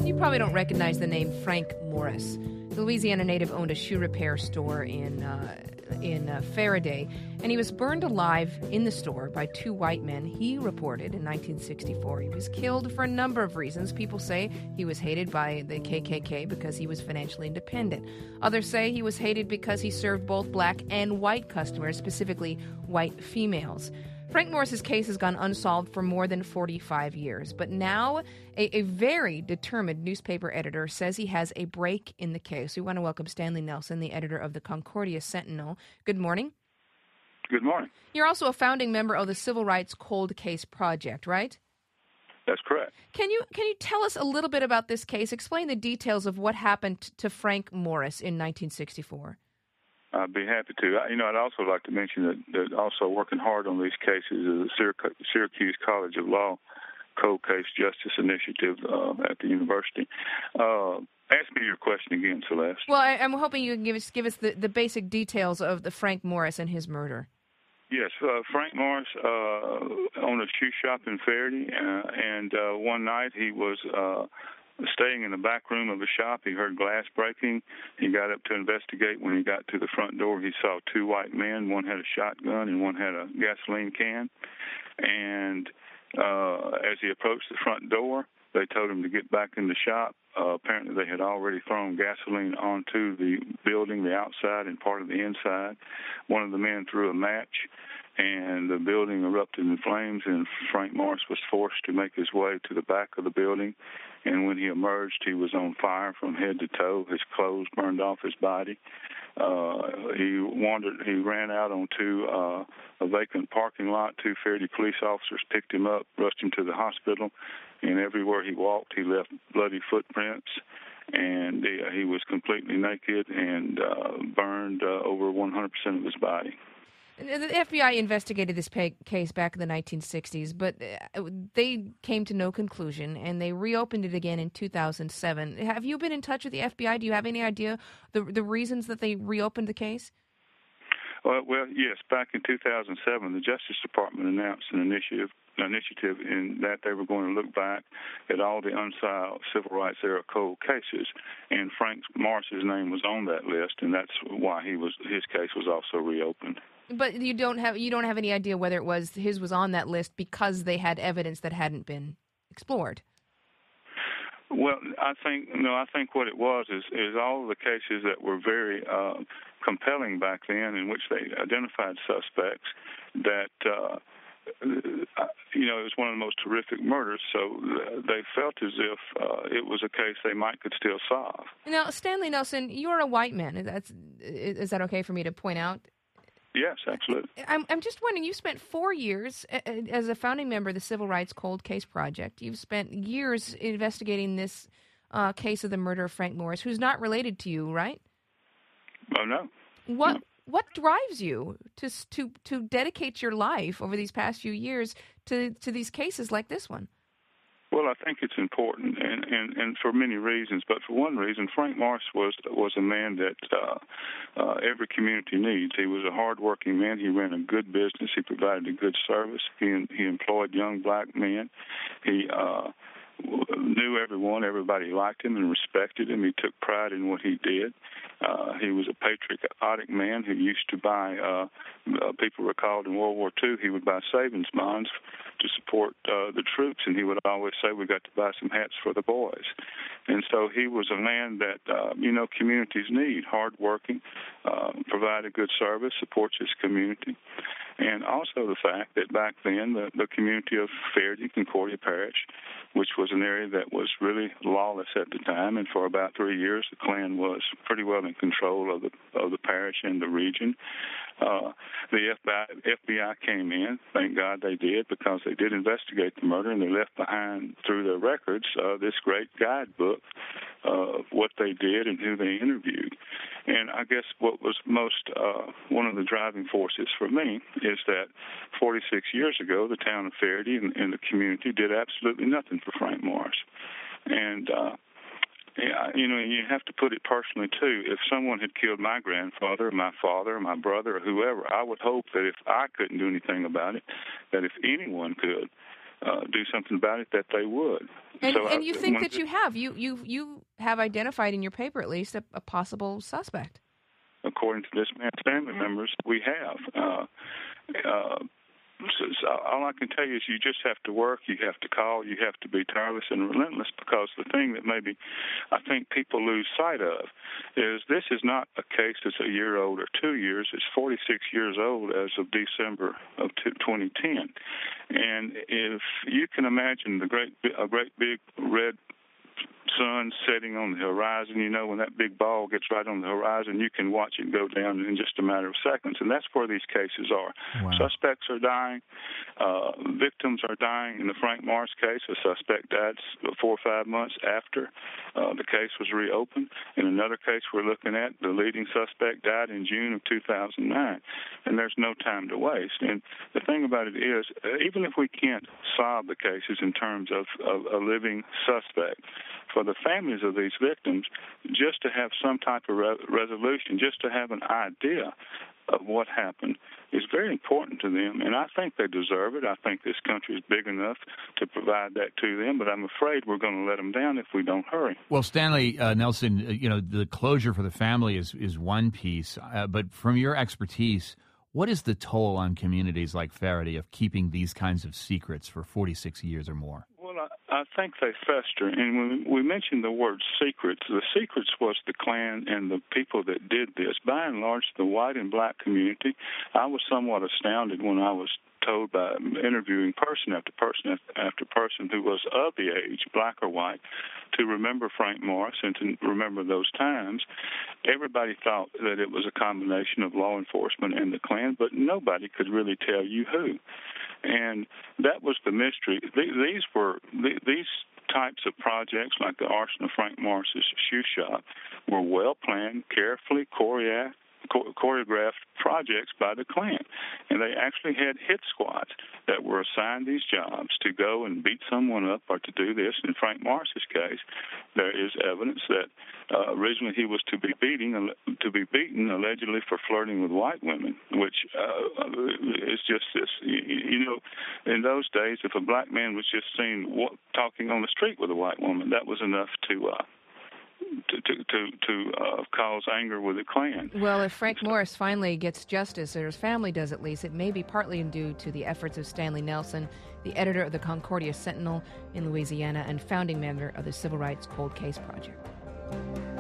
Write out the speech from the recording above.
You probably don't recognize the name Frank Morris. The Louisiana native owned a shoe repair store in Faraday, and he was burned alive in the store by two white men. He reported in 1964 he was killed for a number of reasons. People say he was hated by the KKK because he was financially independent. Others say he was hated because he served both black and white customers, specifically white females. Frank Morris's case has gone unsolved for more than 45 years, but now a very determined newspaper editor says he has a break in the case. We want to welcome Stanley Nelson, the editor of the Concordia Sentinel. Good morning. Good morning. You're also a founding member of the Civil Rights Cold Case Project, right? That's correct. Can you tell us a little bit about this case? Explain the details of what happened to Frank Morris in 1964. I'd be happy to. I'd also like to mention that also working hard on these cases is the Syracuse College of Law Cold Case Justice Initiative at the university. Ask me your question again, Celeste. Well, I'm hoping you can give us the basic details of the Frank Morris and his murder. Yes, Frank Morris owned a shoe shop in Faraday, and one night he was staying in the back room of the shop. He heard glass breaking. He got up to investigate. When he got to the front door, he saw two white men. One had a shotgun and one had a gasoline can. And as he approached the front door, they told him to get back in the shop. Apparently they had already thrown gasoline onto the building, the outside and part of the inside. One of the men threw a match, and the building erupted in flames, and Frank Morris was forced to make his way to the back of the building. And when he emerged, he was on fire from head to toe. His clothes burned off his body. He ran out onto a vacant parking lot. Two Faraday police officers picked him up, rushed him to the hospital, and everywhere he walked, he left bloody footprints. And he was completely naked and burned over 100% of his body. The FBI investigated this case back in the 1960s, but they came to no conclusion, and they reopened it again in 2007. Have you been in touch with the FBI? Do you have any idea the reasons that they reopened the case? Well, yes. Back in 2007, the Justice Department announced an initiative in that they were going to look back at all the unsolved civil rights era cold cases, and Frank Morris's name was on that list, and that's why his case was also reopened. But you don't have any idea whether his was on that list because they had evidence that hadn't been explored. Well, I think what it was is all of the cases that were very compelling back then, in which they identified suspects that it was one of the most horrific murders. So they felt as if it was a case they could still solve. Now, Stanley Nelson, you're a white man. Is that okay for me to point out? Yes, absolutely. I'm just wondering, you spent 4 years as a founding member of the Civil Rights Cold Case Project. You've spent years investigating this case of the murder of Frank Morris, who's not related to you, right? Oh, no. What drives you to dedicate your life over these past few years to these cases like this one? Well, I think it's important, and for many reasons. But for one reason, Frank Morris was a man that every community needs. He was a hardworking man. He ran a good business. He provided a good service. He employed young black men. He knew everyone. Everybody liked him and respected him. He took pride in what he did. He was a patriotic man who used to buy, people recalled in World War II, he would buy savings bonds to support the troops, and he would always say, we got to buy some hats for the boys. And so he was a man that, communities need, hardworking, provide a good service, supports his community. And also the fact that back then the community of Faraday, Concordia Parish, which was an area that was really lawless at the time, and for about 3 years the Klan was pretty well in control of the parish and the region. The FBI came in, thank God they did, because they did investigate the murder, and they left behind through their records this great guidebook of what they did and who they interviewed. And I guess what was most one of the driving forces for me is that 46 years ago, the town of Faraday and the community did absolutely nothing for Frank Morris. And you have to put it personally, too. If someone had killed my grandfather, my father, my brother, or whoever, I would hope that if I couldn't do anything about it, that if anyone could do something about it, that they would. And you think that you have. You have identified in your paper, at least, a possible suspect. According to this man's family members, we have. So all I can tell you is you just have to work, you have to call, you have to be tireless and relentless, because the thing that maybe I think people lose sight of is this is not a case that's a year old or 2 years. It's 46 years old as of December of 2010. And if you can imagine a great big red sun setting on the horizon, when that big ball gets right on the horizon, you can watch it go down in just a matter of seconds. And that's where these cases are. Wow. Suspects are dying. Victims are dying. In the Frank Morris case, a suspect died 4 or 5 months after the case was reopened. In another case we're looking at, the leading suspect died in June of 2009. And there's no time to waste. And the thing about it is, even if we can't solve the cases in terms of a living suspect, for the families of these victims, just to have some type of resolution, just to have an idea of what happened is very important to them, and I think they deserve it. I think this country is big enough to provide that to them, but I'm afraid we're going to let them down if we don't hurry. Well, Stanley Nelson, the closure for the family is one piece, but from your expertise, what is the toll on communities like Faraday of keeping these kinds of secrets for 46 years or more? Well, I think they fester. And when we mentioned the word secrets, the secrets was the Klan and the people that did this. By and large, the white and black community, I was somewhat astounded when I was told by interviewing person after person after person who was of the age, black or white, to remember Frank Morris and to remember those times. Everybody thought that it was a combination of law enforcement and the Klan, but nobody could really tell you who. And that was the mystery. These types of projects, like the arson of Frank Morris's shoe shop, were well planned, carefully choreographed projects by the Klan. And they actually had hit squads that were assigned these jobs to go and beat someone up or to do this. In Frank Morris's case, there is evidence that originally he was to be beaten allegedly for flirting with white women, which is just this. In those days, if a black man was just seen talking on the street with a white woman, that was enough to cause anger with the Klan. Well, if Frank Morris finally gets justice, or his family does at least, it may be partly due to the efforts of Stanley Nelson, the editor of the Concordia Sentinel in Louisiana and founding member of the Civil Rights Cold Case Project.